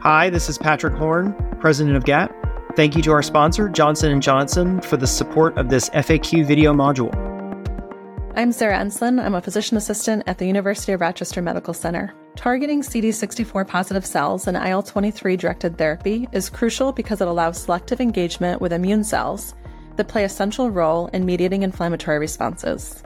Hi, this is Patrick Horn, president of GAP. Thank you to our sponsor, Johnson & Johnson, for the support of this FAQ video module. I'm Sarah Enslin. I'm a physician assistant at the University of Rochester Medical Center. Targeting CD64 positive cells in IL-23 directed therapy is crucial because it allows selective engagement with immune cells that play a central role in mediating inflammatory responses.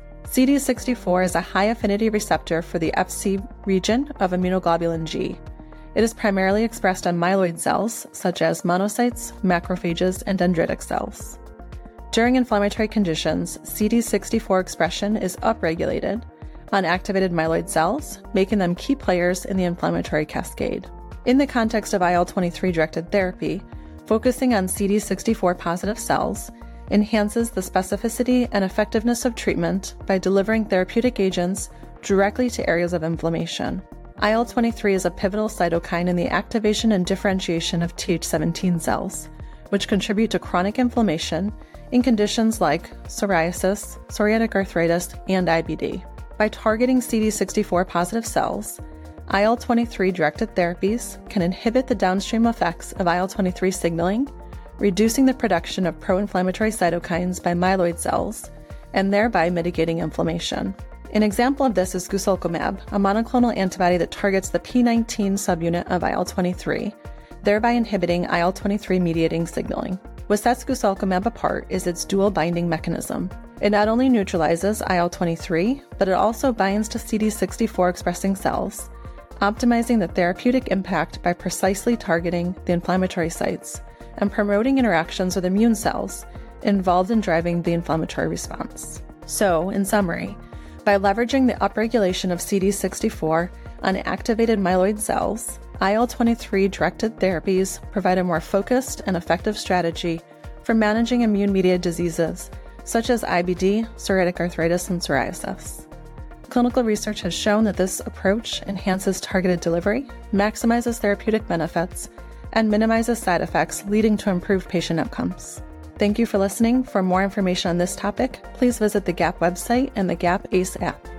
CD64 is a high-affinity receptor for the Fc region of immunoglobulin G. It is primarily expressed on myeloid cells, such as monocytes, macrophages, and dendritic cells. During inflammatory conditions, CD64 expression is upregulated on activated myeloid cells, making them key players in the inflammatory cascade. In the context of IL-23-directed therapy, focusing on CD64-positive cells enhances the specificity and effectiveness of treatment by delivering therapeutic agents directly to areas of inflammation. IL-23 is a pivotal cytokine in the activation and differentiation of Th17 cells, which contribute to chronic inflammation in conditions like psoriasis, psoriatic arthritis, and IBD. By targeting CD64-positive cells, IL-23-directed therapies can inhibit the downstream effects of IL-23 signaling, reducing the production of pro-inflammatory cytokines by myeloid cells, and thereby mitigating inflammation. An example of this is guselkumab, a monoclonal antibody that targets the P19 subunit of IL-23, thereby inhibiting IL-23 mediating signaling. What sets guselkumab apart is its dual binding mechanism. It not only neutralizes IL-23, but it also binds to CD64 expressing cells, optimizing the therapeutic impact by precisely targeting the inflammatory sites and promoting interactions with immune cells involved in driving the inflammatory response. So, in summary, by leveraging the upregulation of CD64 on activated myeloid cells, IL-23-directed therapies provide a more focused and effective strategy for managing immune-mediated diseases such as IBD, psoriatic arthritis, and psoriasis. Clinical research has shown that this approach enhances targeted delivery, maximizes therapeutic benefits, and minimizes side effects, leading to improved patient outcomes. Thank you for listening. For more information on this topic, please visit the GAP website and the GAP ACE app.